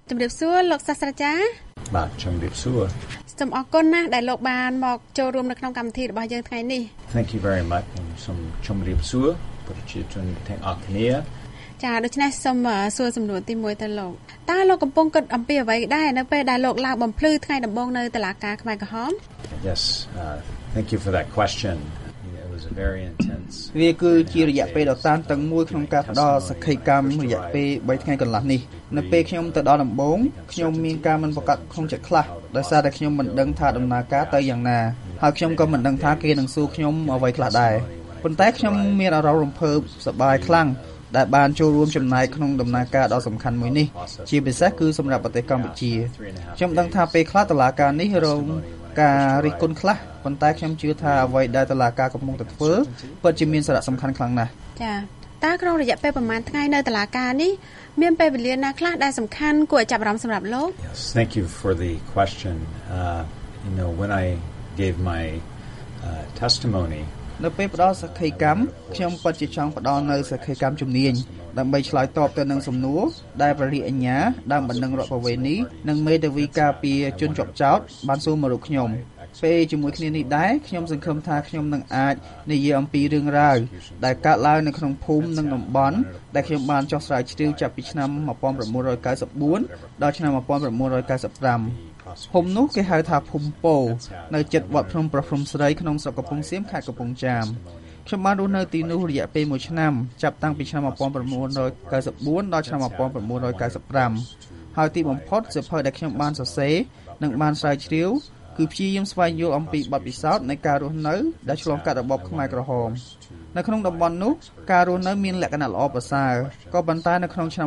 ជំរាបសួរលោកសាស្ត្រាចារ្យបាទជំរាបសួរសូមអរគុណណាស់ដែលលោកបានមកចូលរួមនៅក្នុងកម្មវិធីរបស់យើងថ្ងៃនេះ Thank you very much សូមជំរាបសួរប្រជាជនទាំងអស់គ្នាចាដូច្នេះសូមសួរសំណួរទី1ទៅលោកតើលោកកំពុងគិតអំពីអ្វីដែរនៅពេលដែលលោកឡើងបំភ្លឺថ្ងៃដំបូងនៅតុលាការខ្មែរក្រហម Yes thank you for that question វាគឺជារយៈពេលដ៏តានតឹងមួយក្នុងការផ្ដល់សក្ខីកម្មរយៈពេល3ថ្ងៃកន្លះនេះនៅពេលខ្ញុំទៅដល់ដំបូងខ្ញុំមានការមិនប្រកាសក្នុងចិត្តខ្លះដោយសារតែខ្ញុំមិនដឹងថាដំណើរការទៅយ៉ាងណាហើយខ្ញុំក៏មិនដឹងថាគេនឹងសួរខ្ញុំអ្វីខ្លះដែរប៉ុន្តែខ្ញុំមានអារម្មណ៍រំភើបសប្បាយខ្លាំងដែលបានចូលរួមចំណែកក្នុងដំណើរការដ៏សំខាន់មួយនេះជាពិសេសគឺសម្រាប់ប្រទេសកម្ពុជាខ្ញុំដឹងថាពេលខ្លះតុលាការនេះរងការរិះគន់ខ្លះប៉ុន្តែខ្ញុំជឿថាអ្វីដែលតុលាការកំពុងតែធ្វើពិតជាមានសារៈសំខាន់ខ្លាំងណាស់ចាតើក្នុងរយៈពេលប្រហែលថ្ងៃនៅតុលាការនេះមានពេលវេលាណាខ្លះដែលសំខាន់គួរឲ្យចាប់អារម្មណ៍សម្រាប់លោក Yes thank you for the question when I gave my testimony នៅពេលផ្ដល់សក្ខីកម្មខ្ញុំពិតជាចង់ផ្ដល់នៅសក្ខីកម្មជំនាញដើម្បីឆ្លើយតបទៅនឹងសំណួរដែលព្រះរាជអាជ្ញាដើមបណ្ដឹងរដ្ឋប្រវេណីនិងមេធាវីការពារជនជាប់ចោទបានសួរមករូបខ្ញុំពេលជាមួយគ្នានេះដែរខ្ញុំសង្ឃឹមថាខ្ញុំនឹងអាចនិយាយអំពីរឿងរ៉ាវដែលកើតឡើងនៅក្នុងភូមិនិងតំបន់ដែលខ្ញុំបានចុះស្រាវជ្រាវចាប់ពីឆ្នាំ1994ដល់ឆ្នាំ1995ភូមិនោះគេហៅថាភូមិពោនៅជិតវត្តភ្នំប្រព្រំស្រីក្នុងស្រុកកំពង់សៀមខេត្តកំពង់ចាមខ្ញុំបានរស់នៅទីនោះរយៈពេល1ឆ្នាំចាប់តាំងពីឆ្នាំ1994ដល់ឆ្នាំ1995ហើយទីបំផុតសៀវភៅដែលខ្ញុំបានសរសេរនិងបានស្រាវជ្រាវគឺព្យាយាមស្វែងយល់អំពីបទពិសោធន៍នៃការរស់នៅដែលឆ្លងកាត់របបខ្មែរក្រហមនៅក្នុងតំបន់នោះការរស់នៅមានលក្ខណៈល្អប្រសើរក៏ប៉ុន្តែនៅក្នុងឆ្នាំ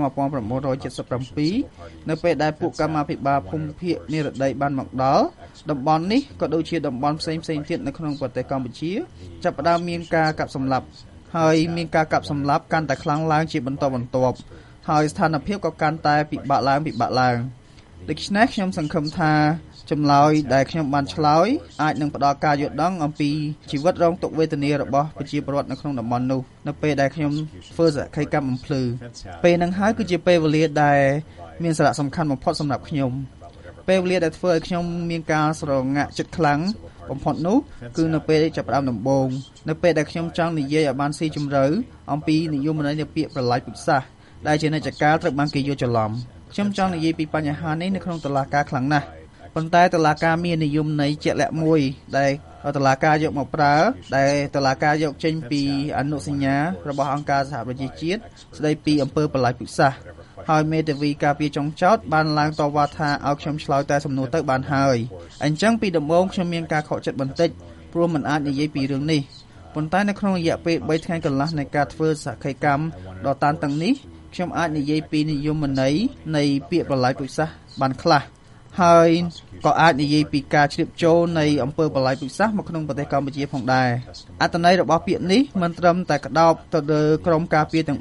1977នៅពេលដែលពួកកម្មាភិបាលភូមិភាគនិរតីបានមកដល់តំបន់នេះក៏ដូចជាតំបន់ផ្សេងៗទៀតនៅក្នុងប្រទេសកម្ពុជាចាប់ផ្ដើមមានការកាប់សម្លាប់ហើយមានការកាប់សម្លាប់កាន់តែខ្លាំងឡើងជាបន្តបន្ទាប់ហើយស្ថានភាពក៏កាន់តែពិបាកឡើងដូច្នេះខ្ញុំសង្ឃឹមថាចម្លើយដែលខ្ញុំបានឆ្លើយអាចនឹងផ្ដល់ការយល់ដឹងអំពីជីវិតរងទុក្ខវេទនារបស់ប្រជាពលរដ្ឋនៅក្នុងតំបន់នោះនៅពេលដែលខ្ញុំធ្វើសក្ខីកម្មបំភ្លឺពេលហ្នឹងហើយគឺជាពេលវេលាដែលមានសារៈសំខាន់បំផុតសម្រាប់ខ្ញុំពេលវេលាដែលធ្វើឲ្យខ្ញុំមានការស្រងាក់ចិត្តខ្លាំងបំផុតនោះគឺនៅពេលចាប់ផ្ដើមដំបូងនៅពេលដែលខ្ញុំចង់និយាយឲ្យបានស៊ីជម្រៅអំពីនិយមន័យនៃពាក្យប្រឡាយពូជសាសន៍ដែលជានិច្ចកាលត្រូវបានគេយល់ច្រឡំខ្ញុំចង់និយាយពីបញ្ហានេះនៅក្នុងតុលាការខ្លាំងណាស់ប៉ុន្តែតុលាការមាននិយមន័យជាក់លាក់មួយដែលតុលាការយកមកប្រើដែលតុលាការយកចេញពីអនុសញ្ញារបស់អង្គការសហប្រជាជាតិស្ដីពីអំពើប្រឡាយពូជសាសន៍ហើយមេធាវីការពារចុងចោតបានឡើងតវ៉ាថាឲ្យខ្ញុំឆ្លើយតែសំណួរទៅបានហើយអញ្ចឹងពីដំបូងខ្ញុំមានការខកចិត្តបន្តិចព្រោះមិនអាចនិយាយពីរឿងនេះប៉ុន្តែនៅក្នុងរយៈពេល3ថ្ងៃកន្លះនៃការធ្វើសក្ខីកម្មដ៏តានតឹងនេះខ្ញុំអាចនិយាយពីនិយមន័យនៃពាក្យប្រឡាយពូជសាសន៍បានខ្លះហើយក៏អាចនិយាយពីការជ្រាបចូលនៃអំពើប្រឡាយពូជសាសន៍មកក្នុងប្រទេសកម្ពុជាផងដែរអត្ថន័យរបស់ពាក្យនេះមិនត្រឹមតែក្តោបទៅលើក្រុមការពារទាំង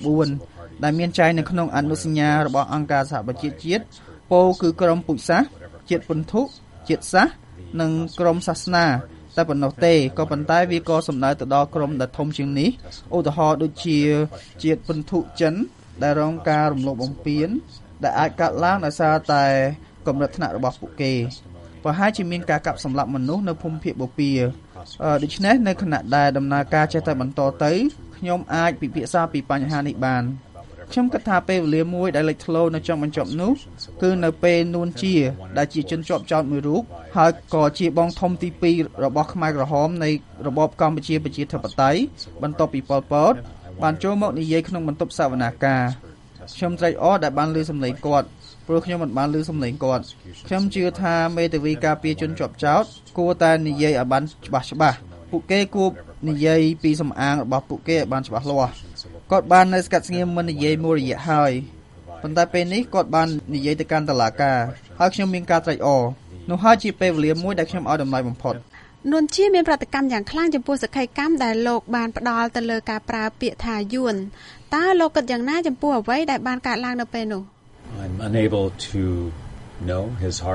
4ដែលមានចែងនៅក្នុងអនុសញ្ញារបស់អង្គការសហប្រជាជាតិពោលគឺក្រុមពូជសាសន៍ជាតិពន្ធុជាតិសាសន៍និងក្រុមសាសនាតែប៉ុណ្ណោះទេក៏ប៉ុន្តែវាក៏សំដៅទៅដល់ក្រុមដែលធំជាងនេះឧទាហរណ៍ដូចជាជាតិពន្ធុចិនដែលរងការរំលោភបំពានដែលអាចកើតឡើងដោយសារតែកម្រិតថ្នាក់របស់ពួកគេប្រហែលជាមានការកាប់សម្លាប់មនុស្សនៅភូមិភាគបូព៌ាដូច្នេះនៅខណៈដែលដំណើរការចេះតែបន្តទៅខ្ញុំអាចពិភាក្សាពីបញ្ហានេះបានខ្ញុំគិតថាពេលវេលាមួយដែលលេចធ្លោនៅចុងបញ្ចប់នោះគឺនៅពេលនួនជាដែលជាជនជាប់ចោទមួយរូបហើយក៏ជាបងធំទី2របស់ខ្មែរក្រហមនៃរបបកម្ពុជាប្រជាធិបតេយ្យបន្ទាប់ពីប៉ុល ពតបានចូលមកនិយាយក្នុងបន្ទប់សវនាការខ្ញុំត្រេកអរដែលបានឮសំឡេងគាត់ព្រោះខ្ញុំមិនបានឮសំឡេងគាត់ខ្ញុំជឿថាមេធាវីការពារជនជាប់ចោទគួរតែនិយាយឲ្យបានច្បាស់ពួកគេគួរនិយាយពីសំអាងរបស់ពួកគេឲ្យបានច្បាស់លាស់គាត់បាននៅស្កាត់ស្ងៀមមិននិយាយមួយរយៈហើយប៉ុន្តែពេលនេះគាត់បាននិយាយទៅកាន់តុលាការហើយខ្ញុំមានការត្រេកអរនោះហើយជាពេលវេលាមួយដែលខ្ញុំឲ្យតម្លៃបំផុតនួនជាមានប្រតិកម្មយ៉ាងខ្លាំងចំពោះសក្ខីកម្មដែលលោកបានផ្ដល់ទៅលើការប្រើពាក្យថាយួនតើលោកគិតយ៉ាងណាចំពោះអ្វីដែលបានកើតឡើងនៅពេលនោះ I'm unable to know his heart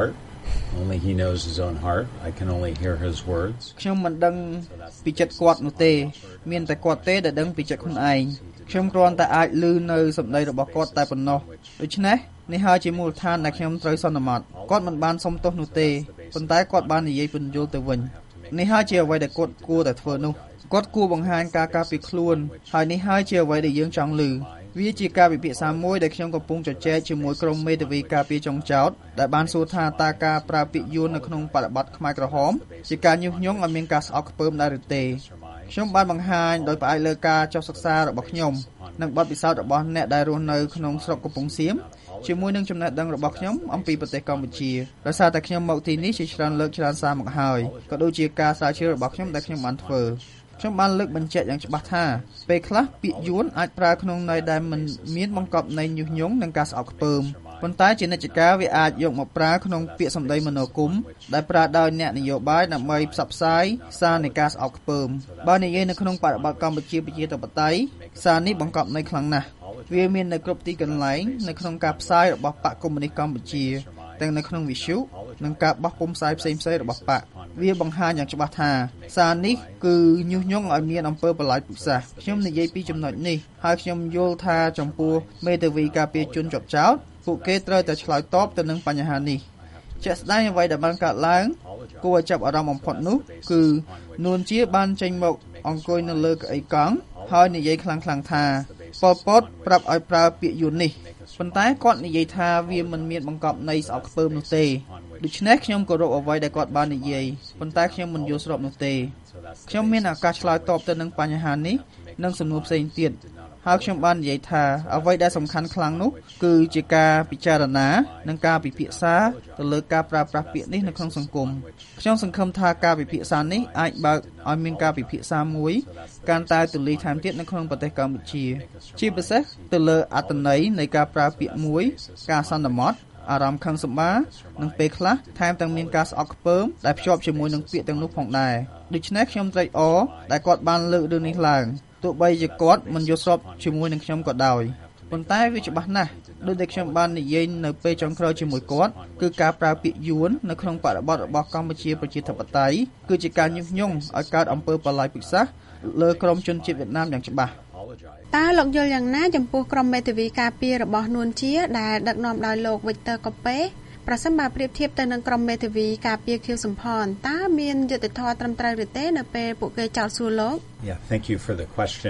Only he knows his own heart. I can only hear his words. ខ្ញុំមិនដឹងពីចិត្តគាត់នោះទេមានតែគាត់ទេដែលដឹងពីចិត្តខ្លួនឯងខ្ញុំគ្រាន់តែអាចឮនៅសម្ដីរបស់គាត់តែប៉ុណ្ណោះដូច្នេះនេះហើយជាមូលដ្ឋានដែលខ្ញុំត្រូវសន្មតគាត់មិនបានសុំទោសនោះទេប៉ុន្តែគាត់បាននិយាយពន្យល់ទៅវិញនេះហើយជាអ្វីដែលគាត់គួរតែធ្វើនោះគាត់គួរបង្ហាញការការពារខ្លួនហើយនេះហើយជាអ្វីដែលយើងចង់ឮវាជាការពិភាក្សាមួយដែលខ្ញុំកំពុងជជែកជាមួយក្រុមមេធាវីការពារចុងចោតដែលបានសួរថាតើការប្រើពាក្យយួននៅក្នុងបរិបទខ្មែរក្រហមជាការញុះញង់ឲ្យមានការស្អប់ខ្ពើមដែរឬទេខ្ញុំបានបង្ហាញដោយផ្អែកលើការចុះសិក្សារបស់ខ្ញុំនិងបទពិសោធន៍របស់អ្នកដែលរស់នៅក្នុងស្រុកកំពង់សៀមជាមួយនឹងចំណេះដឹងរបស់ខ្ញុំអំពីប្រទេសកម្ពុជាដោយសារតែខ្ញុំមកទីនេះជាច្រើនលើកច្រើនសារមកហើយក៏ដូចជាការស្រាវជ្រាវរបស់ខ្ញុំដែលខ្ញុំបានធ្វើខ្ញុំបានលើកបញ្ជាក់យ៉ាងច្បាស់ថាពេលខ្លះពាក្យយួនអាចប្រើក្នុងន័យដែលមិនមានបង្កប់ន័យញុះញង់និងការស្អប់ខ្ពើមប៉ុន្តែជានិច្ចកាលវាអាចយកមកប្រើក្នុងពាក្យសម្ដីមនោគមដែលប្រើដោយអ្នកនយោបាយដើម្បីផ្សព្វផ្សាយសារនៃការស្អប់ខ្ពើមបើនិយាយនៅក្នុងបរិបទកម្ពុជាប្រជាធិបតេយ្យសារនេះបង្កប់ន័យខ្លាំងណាស់វាមាននៅគ្រប់ទីកន្លែងនៅក្នុងការផ្សាយរបស់បកកុម្មុយនីសកម្ពុជាទាំងនៅក្នុងវិទ្យុនិងការបោះពុម្ពផ្សាយផ្សេងៗរបស់បកវាបង្ហាញយ៉ាងច្បាស់ថាសារនេះគឺញុះញង់ឲ្យមានអំពើបល្ល័យពូជសាសន៍ខ្ញុំនិយាយពីចំណុចនេះហើយខ្ញុំយល់ថាចំពោះមេធាវីការពារជនជាប់ចោតពួកគេត្រូវតែឆ្លើយតបទៅនឹងបញ្ហានេះជាក់ស្ដែងអ្វីដែលបានកើតឡើងគួរឲ្យចាប់អារម្មណ៍បំផុតនោះគឺនួនជាបានចេញមកអង្គុយនៅលើកៅអីកង់ហើយនិយាយខ្លាំងៗថាប៉ុលពតប្រាប់ឲ្យប្រើពាក្យយួននេះប៉ុន្តែគាត់និយាយថាវាមិនមានបង្កប់ន័យស្អប់ខ្ពើមនោះទេដូច្នេះខ្ញុំគោរពអ្វីដែលគាត់បាននិយាយប៉ុន្តែខ្ញុំមិនយល់ស្របនោះទេខ្ញុំមានឱកាសឆ្លើយតបទៅនឹងបញ្ហានេះនិងសំណួរផ្សេងទៀតហើយខ្ញុំបាននិយាយថាអ្វីដែលសំខាន់ខ្លាំងនោះគឺជាការពិចារណានិងការពិភាក្សាទៅលើការប្រើប្រាស់ពាក្យនេះនៅក្នុងសង្គមខ្ញុំសង្ឃឹមថាការពិភាក្សានេះអាចបើកឲ្យមានការពិភាក្សាមួយកាន់តែទូលាយថែមទៀតនៅក្នុងប្រទេសកម្ពុជាជាពិសេសទៅលើអត្ថន័យនៃការប្រើពាក្យមួយការសន្មតអារម្មណ៍ខឹងសម្បារនិងពេលខ្លះថែមទាំងមានការស្អប់ខ្ពើមដែលភ្ជាប់ជាមួយនឹងពាក្យទាំងនោះផងដែរដូច្នេះខ្ញុំត្រេកអរដែលគាត់បានលើករឿងនេះឡើងទោះបីជាគាត់មិនយល់ស្របជាមួយនឹងខ្ញុំក៏ដោយប៉ុន្តែវាច្បាស់ណាស់ដូចដែលខ្ញុំបាននិយាយនៅពេលចុងក្រោយជាមួយគាត់គឺការប្រើពាក្យយួននៅក្នុងបរិបទរបស់កម្ពុជាប្រជាធិបតេយ្យគឺជាការញុះញង់ឲ្យកើតអំពើបល្ល័យពូជសាសន៍លើក្រុមជនជាតិវៀតណាមយ៉ាងច្បាស់តើលោកយល់យ៉ាងណាចំពោះក្រុមមេធាវីការពាររបស់នួនជាដែលដឹកនាំដោយលោកវិចទ័រកូប៉េប្រសិនបើប្រៀបធៀបទៅនឹងក្រុមមេធាវីការពារខៀវសំផនតើមានយុត្តិធម៌ត្រឹមត្រូវឬទេនៅពេលពួកគេចោទសួរលោក Yeah, thank you for the question.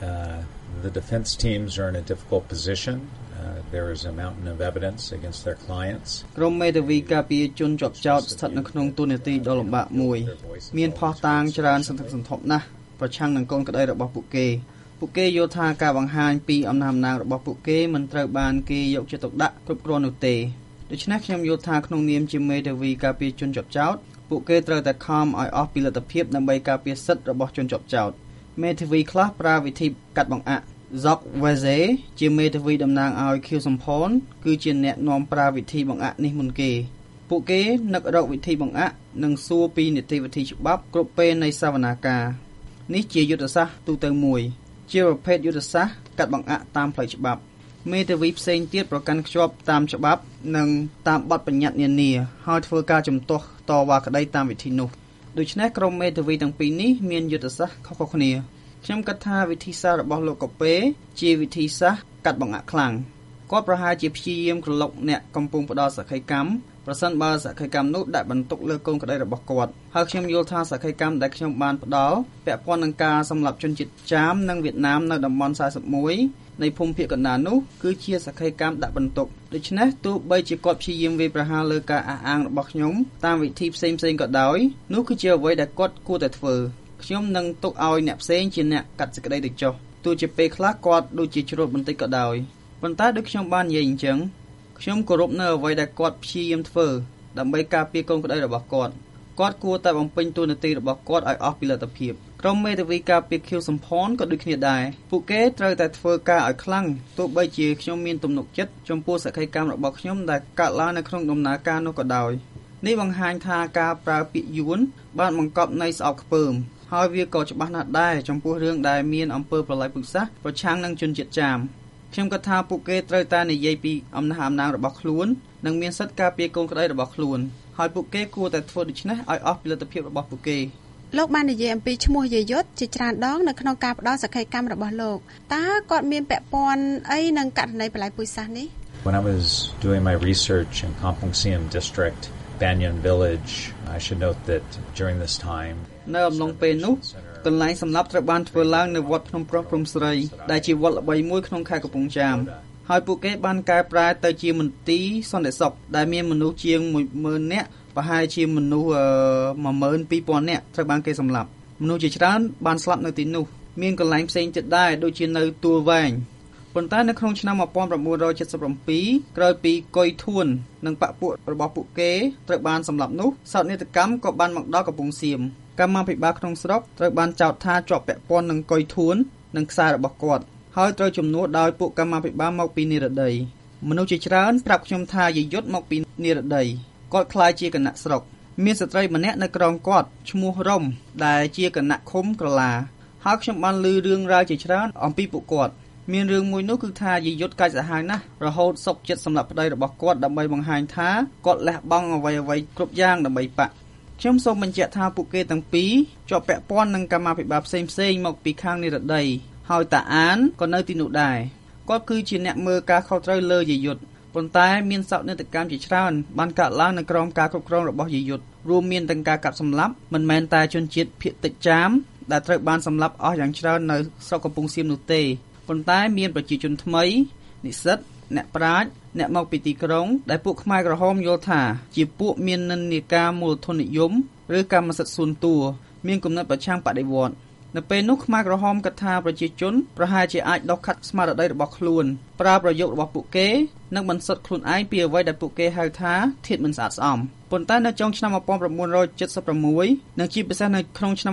The defense teams are in a difficult position. There is a mountain of evidence against their clients. ក្រុមមេធាវីការពារជនជាប់ចោទស្ថិតនៅក្នុងទូនាទីដ៏លំបាកមួយមានភស្តុតាងច្រើនសន្ធឹកសន្ធាប់ណាស់ប្រឆាំងនឹងកូនក្តីរបស់ពួកគេយល់ថាការបង្ហាញពីអំណាចអំណាងរបស់ពួកគេមិនត្រូវបានគេយកចិត្តទុកដាក់គ្រប់គ្រាន់នោះទេដូច្នេះខ្ញុំយល់ថាក្នុងនាមជាមេធាវីការពារជនជាប់ចោទពួកគេត្រូវតែខំឲ្យអស់ពីលទ្ធភាពដើម្បីការពារសិទ្ធិរបស់ជនជាប់ចោទមេធាវីខ្លះប្រើវិធីកាត់បង្អាក់ Zoc Weze ជាមេធាវីតំណាងឲ្យខៀវសំផនគឺជាអ្នកនាំប្រើវិធីបង្អាក់នេះមុនគេពួកគេនឹករកវិធីបង្អាក់និងសួរពីនីតិវិធីច្បាប់គ្រប់ពេលនៃសវនាការនេះជាយុទ្ធសាស្ត្រទូទៅមួយជាប្រភេទយុទ្ធសាស្ត្រកាត់បង្អាក់តាមផ្លូវច្បាប់មេធាវីផ្សេងទៀតប្រកាន់ខ្ជាប់តាមច្បាប់និងតាមបទបញ្ញត្តិនានាហើយធ្វើការជំទាស់តវ៉ាក្តីតាមវិធីនោះដូច្នេះក្រុមមេធាវីទាំងពីរនេះមានយុទ្ធសាស្ត្រខុសៗគ្នាខ្ញុំគិតថាវិធីសាស្ត្ររបស់លោកកូប៉េជាវិធីសាស្ត្រកាត់បង្អាក់ខ្លាំងគាត់ប្រហែលជាព្យាយាមក្រឡុកអ្នកកំពុងផ្ដល់សក្ខីកម្មប្រសិនបើសក្ខីកម្មនោះដាក់បន្ទុកលើកូនក្តីរបស់គាត់ហើយខ្ញុំយល់ថាសក្ខីកម្មដែលខ្ញុំបានផ្ដល់ពាក់ព័ន្ធនឹងការសម្លាប់ជនជាតិចាមនិងវៀតណាមនៅតំបន់41នៃភូមិភាគកណ្ដាលនោះគឺជាសក្ខីកម្មដាក់បន្ទុកដូច្នេះទោះបីជាគាត់ព្យាយាមវាយប្រហារលើការអះអាងរបស់ខ្ញុំតាមវិធីផ្សេងៗក៏ដោយនោះគឺជាអ្វីដែលគាត់គួរតែធ្វើខ្ញុំនឹងទុកឲ្យអ្នកផ្សេងជាអ្នកកាត់សេចក្តីទៅចុះទោះជាពេលខ្លះគាត់ដូចជាជ្រុលបន្តិចក៏ដោយប៉ុន្តែដូចខ្ញុំបាននិយាយអញ្ចឹងខ្ញុំគោរពនៅអ្វីដែលគាត់ព្យាយាមធ្វើដើម្បីការពារកូនក្តីរបស់គាត់គួរតែបំពេញតួនាទីរបស់គាត់ឲ្យអស់ពីលទ្ធភាពក្រុមមេធាវីការពារខៀវសំផនក៏ដូចគ្នាដែរពួកគេត្រូវតែធ្វើការឲ្យខ្លាំងទោះបីជាខ្ញុំមានទំនុកចិត្តចំពោះសក្ខីកម្មរបស់ខ្ញុំដែលកើតឡើងនៅក្នុងដំណើរការនោះក៏ដោយនេះបង្ហាញថាការប្រើពាក្យយួនបានបង្កប់ន័យស្អប់ខ្ពើមហើយវាក៏ច្បាស់ណាស់ដែរចំពោះរឿងដែលមានអំពើប្រល័យពូជសាសន៍ប្រឆាំងនឹងជនជាតិចាមខ្ញុំគិតថាពួកគេត្រូវតែនិយាយពីអំណះអំណាងរបស់ខ្លួននិងមានសិទ្ធិការពារកូនក្តីរបស់ខ្លួនហើយពួកគេគួរតែធ្វើដូច្នេះឲ្យអស់ពីលទ្ធភាពរបស់ពួកគេលោកបាននិយាយអំពីឈ្មោះយាយុទ្ធជាច្រើនដងនៅក្នុងការផ្ដល់សក្ខីកម្មរបស់លោកតើគាត់មានពាក់ព័ន្ធអីនឹងករណីបល្ល័ង្កពូជសាសន៍នេះ When I was doing my research in Kampong Siem district Banyan village I should note that during this time នៅអំឡុងពេលនោះកន្លែងសម្លាប់ត្រូវបានធ្វើឡើងនៅវត្តភ្នំប្រុសព្រំស្រីដែលជាវត្តល្បីមួយក្នុងខេត្តកំពង់ចាមហើយពួកគេបានកែប្រែទៅជាមន្ទីរសន្តិសុខដែលមានមនុស្សជាង 10000 នាក់ប្រហែលជាមនុស្ស 12000 នាក់ត្រូវបានគេសម្លាប់មនុស្សជាច្រើនបានស្លាប់នៅទីនោះមានកន្លែងផ្សេងទៀតដែរដូចជានៅទួលវែងប៉ុន្តែនៅក្នុងឆ្នាំ 1977 ក្រោយពីកុយធួននិងបកពួករបស់ពួកគេត្រូវបានសម្លាប់នោះសោកនាដកម្មក៏បានមកដល់កំពង់សៀមកម្មាភិបាលក្នុងស្រុកត្រូវបានចោទថាជាប់ពាក់ព័ន្ធនឹងកុយធួននិងខ្សែរបស់គាត់ហើយត្រូវជំនួសដោយពួកកម្មាភិបាលមកពីនិរតីមនុស្សជាច្រើនប្រាប់ខ្ញុំថាយាយុទ្ធមកពីនិរតីគាត់ខ្លាចជាគណៈស្រុកមានស្ត្រីម្នាក់នៅក្រោមគាត់ឈ្មោះរំដែលជាគណៈឃុំក្រឡាហើយខ្ញុំបានឮរឿងរ៉ាវជាច្រើនអំពីពួកគាត់មានរឿងមួយនោះគឺថាយាយុទ្ធកាច់សាហាវណាស់រហូតសុកចិត្តសម្លាប់ប្តីរបស់គាត់ដើម្បីបង្ហាញថាគាត់លះបង់អ្វីៗគ្រប់យ៉ាងដើម្បីបកខ្ញុំសូមបញ្ជាក់ថាពួកគេទាំងពីរជាប់ពាក់ព័ន្ធនឹងកម្មាភិបាលផ្សេងៗមកពីខាងនិរតីហើយតាអានក៏នៅទីនោះដែរគាត់គឺជាអ្នកមើលការខុសត្រូវលើយាយុទ្ធប៉ុន្តែមានសោកនាដកម្មជាច្រើនបានកើតឡើងនៅក្រោមការគ្រប់គ្រងរបស់យាយុទ្ធរួមមានទាំងការកាប់សម្លាប់មិនមែនតែជនជាតិភាគតិចចាមដែលត្រូវបានសម្លាប់អស់យ៉ាងច្រើននៅស្រុកកំពង់សៀមនោះទេប៉ុន្តែមានប្រជាជនថ្មីនិស្សិតអ្នកប្រាជ្ញអ្នកមកពីទីក្រុងដែលពួកខ្មែរក្រហមយល់ថាជាពួកមាននិន្នាការមូលធននិយមឬកម្មសិទ្ធិសួនតួមានគំនិតប្រឆាំងបដិវត្តន៍នៅពេលនោះខ្មែរក្រហមគិតថាប្រជាជនប្រហែលជាអាចដុសខាត់ស្មារតីរបស់ខ្លួនប្រើប្រយោគរបស់ពួកគេនិងបន្សុទ្ធខ្លួនឯងពីអ្វីដែលពួកគេហៅថាធាតុមិនស្អាតស្អំប៉ុន្តែនៅចុងឆ្នាំ 1976 និងជាពិសេសនៅក្នុងឆ្នាំ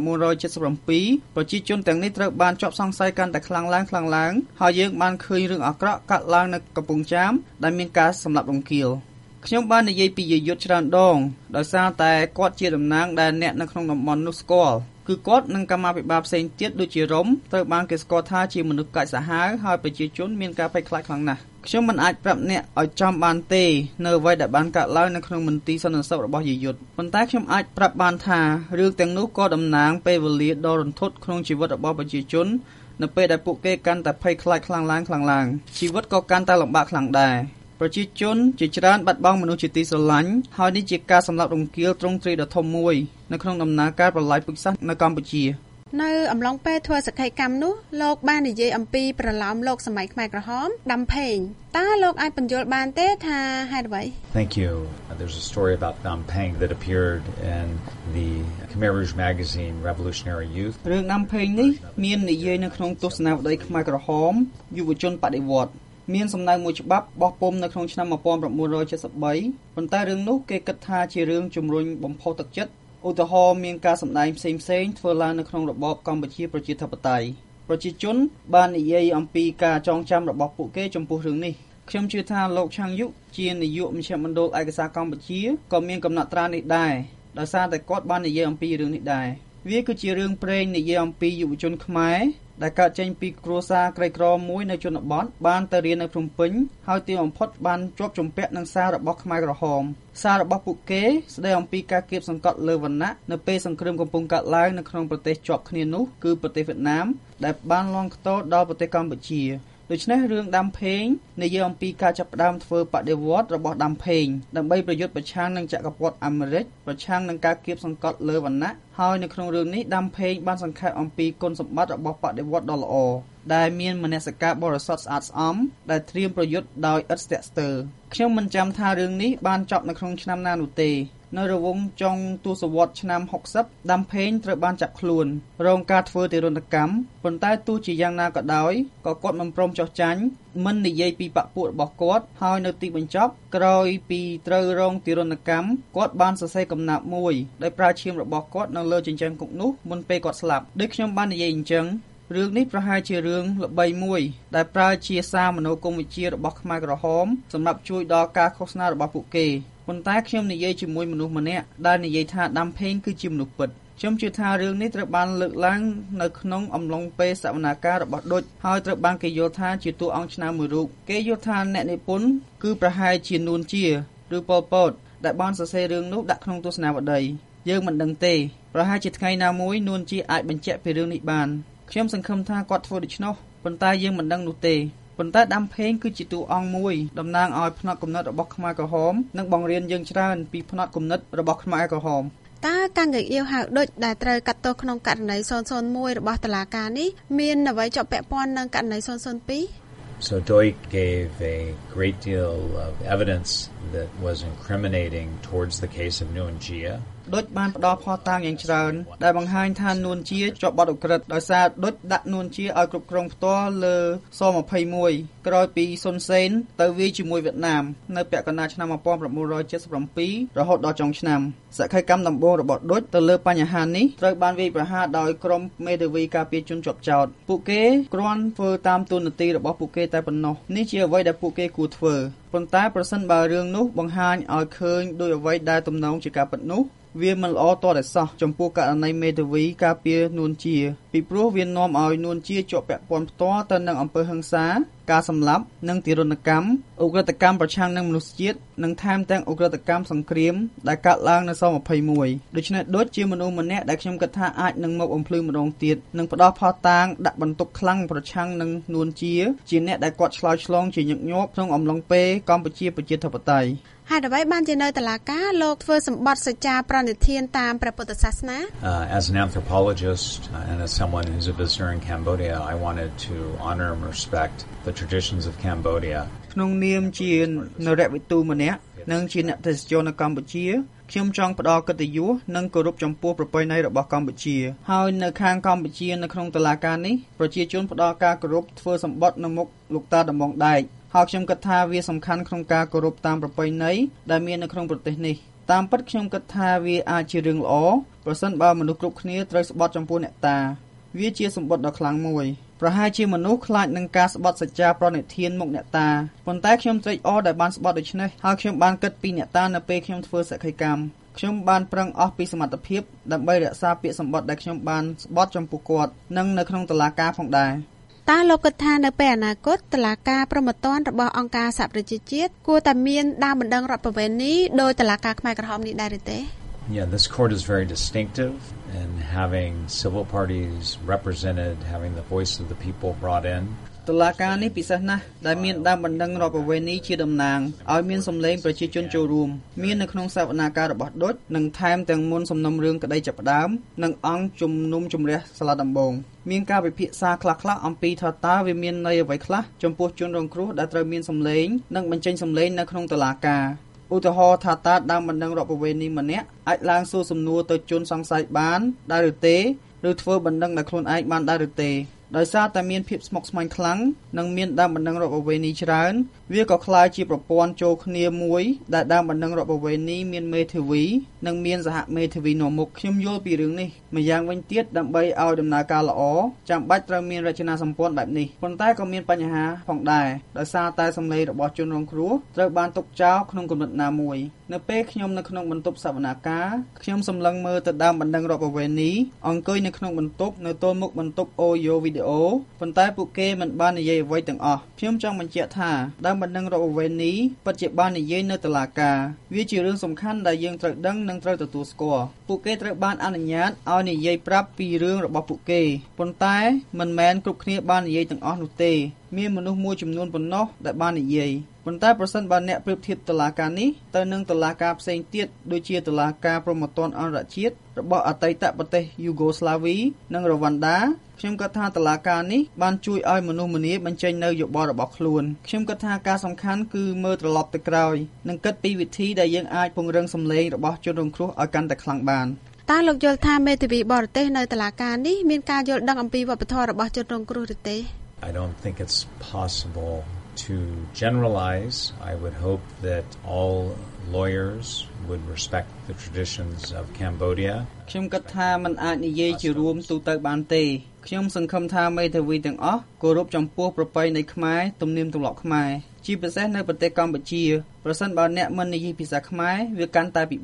1977 ប្រជាជនទាំងនេះត្រូវបានជាប់សង្ស័យកាន់តែខ្លាំងឡើងហើយយើងបានឃើញរឿងអាក្រក់កើតឡើងនៅកំពង់ចាមដែលមានការសម្លាប់រង្គាលខ្ញុំបាននិយាយពីយាយុទ្ធច្រើនដងដោយសារតែគាត់ជាតំណាងដែលអ្នកនៅក្នុងតំបន់នោះស្គាល់គឺគាត់និងកម្មាភិបាលផ្សេងទៀតដូចជារំត្រូវបានគេស្គាល់ថាជាមនុស្សកាច់សាហាវហើយប្រជាជនមានការភ័យខ្លាចខ្លាំងណាស់ខ្ញុំមិនអាចប្រាប់អ្នកឲ្យចំបានទេនៅអ្វីដែលបានកើតឡើងនៅក្នុងមន្ទីរសន្តិសុខរបស់យាយុទ្ធប៉ុន្តែខ្ញុំអាចប្រាប់បានថារឿងទាំងនោះក៏តំណាងពេលវេលាដ៏រន្ធត់ក្នុងជីវិតរបស់ប្រជាជននៅពេលដែលពួកគេកាន់តែភ័យខ្លាចខ្លាំងឡើងជីវិតក៏កាន់តែលំបាកខ្លាំងដែរប្រជាជនជាច្រើនបាត់បង់មនុស្សជាទីស្រឡាញ់ហើយនេះជាការសម្លាប់រង្គាលទ្រង់ទ្រាយដ៏ធំមួយនៅក្នុងដំណើរការប្រល័យពូជសាសន៍នៅកម្ពុជានៅអំឡុងពេលធ្វើសក្ខីកម្មនោះលោកបាននិយាយអំពីប្រឡោមលោកសម័យខ្មែរក្រហមដាំផេងតើលោកអាចបញ្យល់បានទេថាហេតុអ្វី Thank you. There's a story about Dam Peng that appeared in the Khmer Rouge magazine Revolutionary Youth. រឿងដាំផេងនេះមាននិយាយនៅក្នុងទស្សនាវដ្តីខ្មែរក្រហមយុវជនបដិវត្តន៍មានសំណើមួយច្បាប់បោះពុម្ពនៅក្នុងឆ្នាំ 1973 ប៉ុន្តែរឿងនោះគេគិតថាជារឿងជំរុញបំផុសទឹកចិត្តឧទាហរណ៍មានការសម្ដែងផ្សេងៗធ្វើឡើងនៅក្នុងរបបកម្ពុជាប្រជាធិបតេយ្យប្រជាជនបាននិយាយអំពីការចងចាំរបស់ពួកគេចំពោះរឿងនេះខ្ញុំជឿថាលោកឆាំងយុជានាយកមជ្ឈមណ្ឌលឯកសារកម្ពុជាក៏មានកំណត់ត្រានេះដែរដោយសារតែគាត់បាននិយាយអំពីរឿងនេះដែរវាគឺជារឿងព្រេងនិយាយអំពីយុវជនខ្មែរដែលកើតចេញពីគ្រួសារក្រីក្រមួយនៅជនបទបានទៅរៀននៅភ្នំពេញហើយទីបំផុតបានជាប់ជំពាក់នឹងសាររបស់ខ្មែរក្រហមសាររបស់ពួកគេស្ដីអំពីការគៀបសង្កត់លើវណ្ណៈនៅពេលសង្គ្រាមកំពុងកើតឡើងនៅក្នុងប្រទេសជាប់គ្នានោះគឺប្រទេសវៀតណាមដែលបានលង់ខ្ទោដល់ប្រទេសកម្ពុជាដូច្នេះរឿងដាំផេងនិយាយអំពីការចាប់ផ្ដើមធ្វើបដិវត្តន៍របស់ដាំផេងដើម្បីប្រយុទ្ធប្រឆាំងនឹងចក្រពត្តិអាមេរិកប្រឆាំងនឹងការគៀបសង្កត់លើវណ្ណៈហើយនៅក្នុងរឿងនេះដាំផេងបានសង្ខេបអំពីគុណសម្បត្តិរបស់បដិវត្តន៍ដ៏ល្អដែលមានមនសិការបរិសុទ្ធស្អាតស្អំដែលត្រៀមប្រយុទ្ធដោយឥតស្ទាក់ស្ទើរខ្ញុំមិនចាំថារឿងនេះបានចប់នៅក្នុងឆ្នាំណានោះទេនៅរង្វង់ចុងទសវត្សរ៍ឆ្នាំ 60 ដាំផេងត្រូវបានចាប់ខ្លួនរងការធ្វើទារុណកម្មប៉ុន្តែទោះជាយ៉ាងណាក៏ដោយក៏គាត់មិនព្រមចុះចាញ់មិននិយាយពីបកពួករបស់គាត់ហើយនៅទីបញ្ចប់ក្រោយពីត្រូវរងទារុណកម្មគាត់បានសរសេរកំណាព្យមួយដោយប្រើឈាមរបស់គាត់នៅលើចិញ្ចើមគុកនោះមុនពេលគាត់ស្លាប់ដូចខ្ញុំបាននិយាយអញ្ចឹងរឿងនេះប្រហែលជារឿងល្បីមួយដែលប្រើជាសារមនោគមវិជ្ជារបស់ខ្មែរក្រហមសម្រាប់ជួយដល់ការឃោសនារបស់ពួកគេប៉ុន្តែខ្ញុំនិយាយជាមួយមនុស្សម្នាក់ដែលនិយាយថាដាំផេងគឺជាមនុស្សពិតខ្ញុំជឿថារឿងនេះត្រូវបានលើកឡើងនៅក្នុងអំឡុងពេលសវនាការរបស់ឌុចហើយត្រូវបានគេយល់ថាជាតួអង្គឆ្នើមមួយរូបគេយល់ថាអ្នកនិពន្ធគឺប្រហែលជានួនជាឬប៉ុលពតដែលបានសរសេររឿងនោះដាក់ក្នុងទស្សនាវដ្តីយើងមិនដឹងទេប្រហែលជាថ្ងៃណាមួយនួនជាអាចបញ្ជាក់ពីរឿងនេះបានខ្ញុំសង្ឃឹមថាគាត់ធ្វើដូច្នោះប៉ុន្តែយើងមិនដឹងនោះទេប៉ុន្តែដាំផេងគឺជាតួអង្គមួយតំណាងឲ្យផ្នត់គំនិតរបស់ខ្មែរក្រហមនិងបង្រៀនយើងច្រើនពីផ្នត់គំនិតរបស់ខ្មែរក្រហមតើកាំងកៀវហៅដូចដែលត្រូវកាត់ទោសក្នុងករណី001របស់តុលាការនេះមានអ្វីជាប់ពាក់ព័ន្ធនឹងករណី002 So Duch gave a great deal of evidence that was incriminating towards the case of Nguyen Chia. ឌុចបានផ្ដល់ផុសតាងយ៉ាងច្រើនដែលបង្ហាញថានួនជាជាប់បទឧក្រិដ្ឋដោយសារឌុចដាក់នួនជាឲ្យគ្រប់គ្រងផ្ទាល់លើស21ក្រោយពីស៊ុនសេនទៅវាយជាមួយវៀតណាមនៅពាក់កណ្ដាលឆ្នាំ1977រហូតដល់ចុងឆ្នាំសកម្មកម្មដំបូងរបស់ឌុចទៅលើបញ្ហានេះត្រូវបានវាយប្រហារដោយក្រុមមេធាវីការពារជនជាប់ចោទពួកគេគ្រាន់ធ្វើតាមទូនាទីរបស់ពួកគេតែប៉ុណ្ណោះនេះជាអ្វីដែលពួកគេគួរធ្វើប៉ុន្តែប្រសិនបើរឿងនោះបង្ហាញឲ្យឃើញដោយអ្វីដែលទំនងជាការពិតនោះវាមិនល្អតតែសោះចំពោះករណីមេធាវីការពារនួនជាពីព្រោះវានាំឲ្យនួនជាជាប់ពាក់ព័ន្ធផ្ទាល់ទៅនឹងអំពើហិង្សាការសម្លាប់និងទារុណកម្មឧក្រិដ្ឋកម្មប្រឆាំងនឹងមនុស្សជាតិនិងថែមទាំងឧក្រិដ្ឋកម្មសង្គ្រាមដែលកើតឡើងនៅស21ដូច្នេះដូចជាមនុស្សម្នាក់ដែលខ្ញុំគិតថាអាចនឹងមកបំភ្លឺម្ដងទៀតនិងផ្ដោតផោះតាងដាក់បន្ទុកខ្លាំងប្រឆាំងនឹងនួនជាអ្នកដែលគាត់ឆ្លើយឆ្លងជាញឹកញាប់ក្នុងអំឡុងពេលកម្ពុជាប្រជាធិបតេយ្យហេតុអ្វីបានជានៅតុលាការលោកធ្វើសម្បត្តិសច្ចាប្រណិធានតាមព្រះពុទ្ធសាសនា As an anthropologist and as someone who's a visitor in Cambodia, I wanted to honor and respect the traditions of Cambodia. ក្នុងនាមជានរវិទូម្នាក់និងជាអ្នកទេសចរនៅកម្ពុជាខ្ញុំចង់ផ្ដល់កិត្តិយសនិងគោរពចំពោះប្រពៃណីរបស់កម្ពុជាហើយនៅខាងកម្ពុជានៅក្នុងតុលាការនេះប្រជាជនផ្ដល់ការគោរពធ្វើសម្បត្តិនៅមុខលោកតាដំបងដែកហើយខ្ញុំគិតថាវាសំខាន់ក្នុងការគោរពតាមប្រពៃណីដែលមាននៅក្នុងប្រទេសនេះតាមពិតខ្ញុំគិតថាវាអាចជារឿងល្អប្រសិនបើមនុស្សគ្រប់គ្នាត្រូវស្បត់ចំពោះអ្នកតាវាជាសម្បត្តិដ៏ខ្លាំងមួយប្រហែលជាមនុស្សខ្លាចនឹងការស្បត់សច្ចាប្រណិធានមុខអ្នកតាប៉ុន្តែខ្ញុំត្រេកអរដែលបានស្បត់ដូច្នេះហើយខ្ញុំបានគិតពីអ្នកតានៅពេលខ្ញុំធ្វើសក្ខីកម្មខ្ញុំបានប្រឹងអស់ពីសមត្ថភាពដើម្បីរក្សាពាក្យសម្បត្តិដែលខ្ញុំបានស្បត់ចំពោះគាត់និងនៅក្នុងតុលាការផងដែរតើលោកគិតថានៅពេលអនាគតតុលាការព្រហ្មទណ្ឌរបស់អង្គការសហប្រជាជាតិគួរតែមានដើមបណ្ដឹងរដ្ឋប្រវេណីដោយតុលាការខ្មែរក្រហមនេះដែរទេ Yeah, this court is very distinctive in having civil parties represented, having the voice of the people brought in. តុលាការនេះពិសេសណាស់ដែលមានដើមបណ្ដឹងរដ្ឋប្រវេណីជាតំណាងឲ្យមានសម្លេងប្រជាជនចូលរួមមាននៅក្នុងសវនាការរបស់ឌុចនិងថែមទាំងមុនសំណុំរឿងក្តីចាប់ផ្ដើមនិងអង្គជំនុំជម្រះសាលាដំបងមានការពិភាក្សាខ្លះៗអំពីថាតើវាមានន័យអ្វីខ្លះចំពោះជនរងគ្រោះដែលត្រូវមានសម្លេងនិងបញ្ចេញសម្លេងនៅក្នុងតុលាការឧទាហរណ៍ថាតើដើមបណ្ដឹងរដ្ឋប្រវេណីម្នាក់អាចឡើងសួរសំណួរទៅជនសង្ស័យបានដែរឬទេឬធ្វើបណ្ដឹងដោយខ្លួនឯងបានដែរឬទេដោយសារតែមានភាពស្មុគស្មាញខ្លាំងនិងមានដើមបណ្ដឹងរដ្ឋប្រវេណីច្រើនវាក៏ក្លាយជាប្រព័ន្ធចូលគ្នាមួយដែលដើមបណ្ដឹងរដ្ឋប្រវេណីមានមេធាវីនិងមានសហមេធាវីនាំមុខខ្ញុំយល់ពីរឿងនេះម្យ៉ាងវិញទៀតដើម្បីឲ្យដំណើរការល្អចាំបាច់ត្រូវមានរចនាសម្ព័ន្ធបែបនេះប៉ុន្តែក៏មានបញ្ហាផងដែរដោយសារតែសម្លេងរបស់ជនរងគ្រោះត្រូវបានទុកចោលក្នុងកម្រិតណាមួយនៅពេលខ្ញុំនៅក្នុងបន្ទប់សវនាការខ្ញុំសម្លឹងមើលទៅដើមបណ្ដឹងរដ្ឋប្រវេណីអង្គុយនៅក្នុងបន្ទប់នៅទល់មុខបន្ទប់អូឌីយោវីដេអូប៉ុន្តែពួកគេមិនបាននិយាយអ្វីទាំងអស់ខ្ញុំចង់បញ្ជាក់ថាដើមបណ្ដឹងរដ្ឋប្រវេណីពិតជាបាននិយាយនៅតុលាការវាជារឿងសំខាន់ដែលយើងត្រូវដឹងនិងត្រូវទទួលស្គាល់ពួកគេត្រូវបានអនុញ្ញាតឲ្យនិយាយប្រាប់ពីរឿងរបស់ពួកគេប៉ុន្តែមិនមែនគ្រប់គ្នាបាននិយាយទាំងអស់នោះទេមានមនុស្សមួយចំនួនប៉ុណ្ណោះដែលបាននិយាយប៉ុន្តែប្រសិនបើអ្នកប្រៀបធៀបតុលាការនេះទៅនឹងតុលាការផ្សេងទៀតដូចជាតុលាការព្រហ្មទណ្ឌអន្តរជាតិរបស់អតីតប្រទេសយូហ្គោស្លាវីនិងរ៉ូវ៉ាន់ដាខ្ញុំគិតថាតុលាការនេះបានជួយឲ្យមនុស្សម្នាបញ្ចេញនៅយោបល់របស់ខ្លួនខ្ញុំគិតថាការសំខាន់គឺមើលត្រឡប់ទៅក្រោយនិងគិតពីវិធីដែលយើងអាចពង្រឹងសម្លេងរបស់ជនរងគ្រោះឲ្យកាន់តែខ្លាំងបានតើលោកយល់ថាមេធាវីបរទេសនៅតុលាការនេះមានការយល់ដឹងអំពីវប្បធម៌របស់ជនរងគ្រោះឬទេ I don't think it's possible to generalize. I would hope that all lawyers would respect the traditions of Cambodia. ខ្ញុំគិតថាมันអាចនិយាយជារួមទូទៅបានទេខ្ញុំសង្ឃឹមថាមេធាវីទាំងអស់គោរពចំពោះប្រពៃណីខ្មែរទំនៀមទម្លាប់ខ្មែរជាពិសេសនៅប្រទេសកម្ពុជាប្រសិនបើអ្នកមិននិយាយភាសាខ្មែរវាកាន់តែពិបាក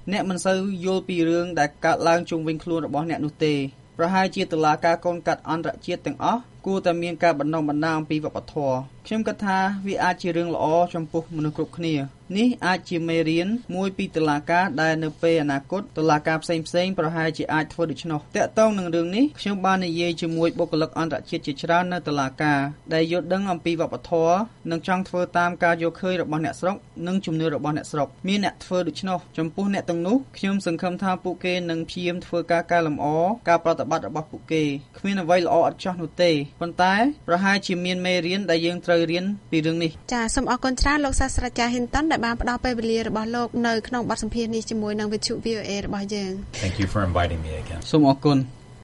អ្នកមិនសូវយល់ពីរឿងដែលកើតឡើងជុំវិញខ្លួនរបស់អ្នកនោះទេប្រហែលជាតុលាការកូនកាត់អន្តរជាតិទាំងអស់គួរតែមានការបណ្ដុះបណ្ដាលអំពីវប្បធម៌ខ្ញុំគិតថាវាអាចជារឿងល្អចំពោះមនុស្សគ្រប់គ្នានេះអាចជាមេរៀនមួយពីតុលាការដែលនៅពេលអនាគតតុលាការផ្សេងៗប្រហែលជាអាចធ្វើដូច្នោះតាក់ទងនឹងរឿងនេះខ្ញុំបាននិយាយជាមួយបុគ្គលិកអន្តរជាតិជាច្រើននៅតុលាការដែលយល់ដឹងអំពីវប្បធម៌និងចង់ធ្វើតាមការយល់ឃើញរបស់អ្នកស្រុកនិងជំនឿរបស់អ្នកស្រុកមានអ្នកធ្វើដូច្នោះចំពោះអ្នកទាំងនោះខ្ញុំសង្ឃឹមថាពួកគេនឹងព្យាយាមធ្វើការកែលម្អការប្រតិបត្តិរបស់ពួកគេគ្មានអ្វីល្អឥតខ្ចោះនោះទេប៉ុន្តែប្រហែលជាមានមេរៀនដែលយើងត្រូវរៀនពីរឿងនេះចាសូមអរគុណច្រើនលោកសាស្ត្រាចារ្យ Hinton ដែលបានផ្ដល់ពេលវេលារបស់លោកនៅក្នុងបទសម្ភាសន៍នេះជាមួយនឹងវិទ្យុ VOA របស់យើង Thank you for inviting me again សូមអរគុណ